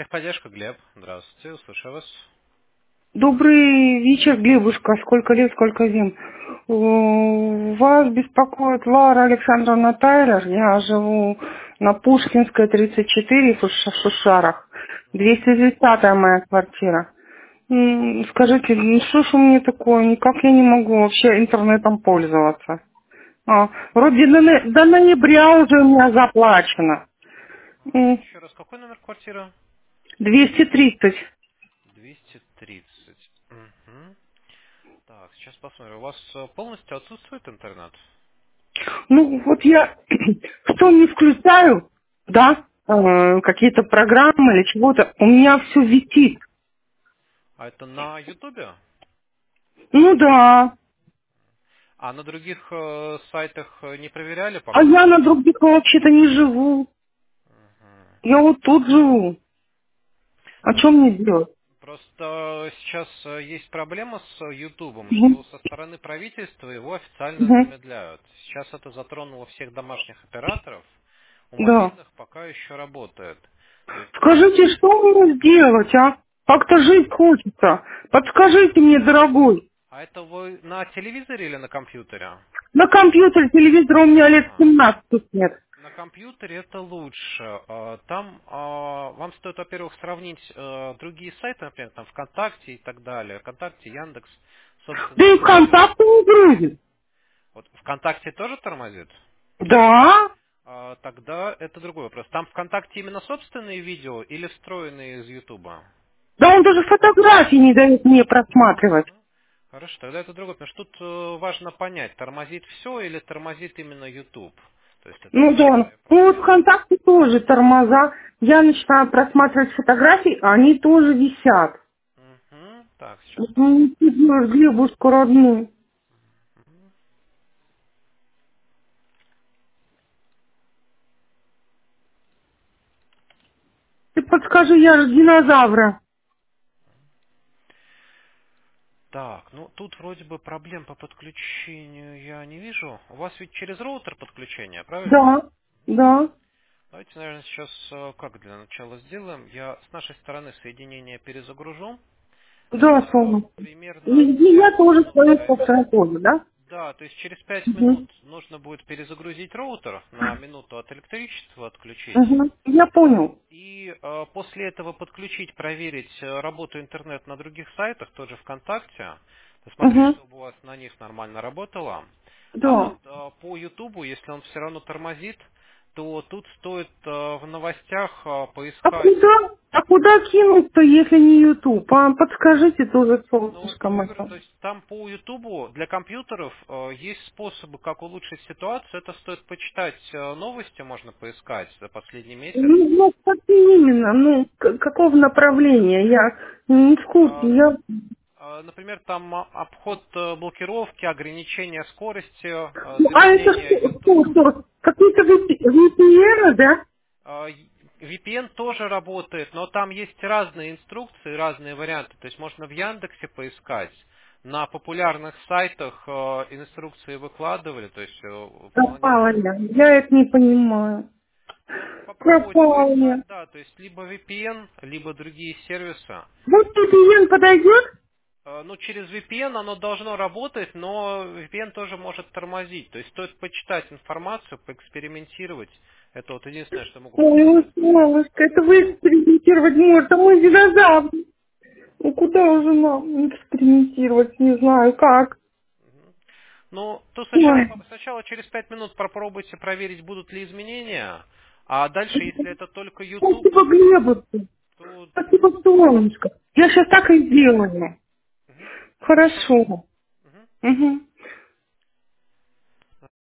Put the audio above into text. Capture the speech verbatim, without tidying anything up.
Техподдержка, Глеб. Здравствуйте, слушаю вас. Добрый вечер, Глебушка. Сколько лет, сколько зим. Э, Вас беспокоит Лара Александровна Тайлер. Я живу на Пушкинской, тридцать четыре, в Шуш- в Шушарах. Мгм. двести десятая моя квартира. М, Скажите, ну что ж у меня такое? Никак я не могу вообще интернетом пользоваться. А, вроде до, но- до ноября уже у меня заплачено. А, М, Еще раз, какой номер квартиры? двести тридцать. двести тридцать. Мгм. Так, сейчас посмотрим. У вас э, полностью отсутствует интернет? Ну, вот я что не включаю, да, э, какие-то программы или чего-то, у меня все висит. А это на Ютубе? Ну да. А на других э, сайтах э, не проверяли А пока? я на других вообще-то не живу. Мгм. Я вот тут живу. А Ну, что мне делать? просто сейчас э, есть проблема с э, Ютубом, что Мгм. со стороны правительства его официально Мгм. замедляют. Сейчас это затронуло всех домашних операторов. У Да. мобильных пока еще работает. То есть Скажите, что мне сделать, а? Как-то жить хочется. Подскажите мне, дорогой. А это вы на телевизоре или на компьютере? На компьютер, телевизор у меня лет А, семнадцать нет. на компьютере это лучше. А, Там а, вам стоит, во-первых, сравнить э, другие сайты, например, там ВКонтакте и так далее. ВКонтакте, Яндекс, Да собственные и видео. ВКонтакте не грузит. Вот ВКонтакте тоже тормозит? Да. А, Тогда это другой вопрос. Там ВКонтакте именно собственные видео или встроенные из Ютуба? Да он даже фотографии не дает мне просматривать. Мгм. Хорошо, тогда это другое, потому что тут э, важно понять, тормозит все или тормозит именно YouTube. То есть это Ну да. основная Ну вот проблема. ВКонтакте тоже тормоза. Я начинаю просматривать фотографии, а они тоже висят. Мгм. Так, сейчас Вот ну, посмотрим. не знаешь, Глебушка родной. Ты подскажи, я же динозавра. Так, ну тут вроде бы проблем по подключению я не вижу. У вас ведь через роутер подключение, правильно? Да, да, Давайте, наверное, сейчас э, как для начала сделаем. Я с нашей стороны соединение перезагружу. да, Э, солнце. Примерно Везде я пять тоже минут свою займет. собственную кожу, да? Да, то есть через пять минут Угу. нужно будет перезагрузить роутер, на минуту от электричества отключить. Угу. Я понял. И э, после этого подключить, проверить э, работу интернет на других сайтах, тот же ВКонтакте, посмотреть, Угу. чтобы у вас на них нормально работало. А вот Да. э, по Ютубу, если он все равно тормозит, то тут стоит э, в новостях э, А поискать. куда, а куда кинуть-то, если не Ютуб? А подскажите тоже, Ну, солнышко я мое. говорю, то есть там по Ютубу для компьютеров э, есть способы, как улучшить ситуацию. Это стоит почитать э, новости, можно поискать за последний месяц. Ну, ну, как именно, ну, к- какого направления? Я не в курсе, Э, я... э, Например, там а, обход э, блокировки, ограничение скорости, э, Ну, а это замедление что, что, YouTube. что? Какие-то ви пи эн, да? Э, ви пи эн тоже работает, но там есть разные инструкции, разные варианты. То есть можно в Яндексе поискать. На популярных сайтах э, инструкции выкладывали, то есть э, вполне Пропала можно я, найти. я это не понимаю. Ну, попробовать Пропала поискать, я. да, то есть либо ви пи эн, либо другие сервисы. Вот ви пи эн подойдет? Э, Ну, через ви пи эн оно должно работать, но ви пи эн тоже может тормозить. То есть стоит почитать информацию, поэкспериментировать. Это вот единственное, что могу Ой, посоветовать. мамочка, это вы экспериментировать можете, а мой динозавр. Ну, куда уже нам экспериментировать, не знаю, как. Ну, то сначала, Ой, сначала через пять минут попробуйте проверить, будут ли изменения. А дальше, если это только YouTube, спасибо, Глебу. то... Спасибо, солнышко. Я сейчас так и сделаю. Мгм. Хорошо. Хорошо. Мгм. Угу.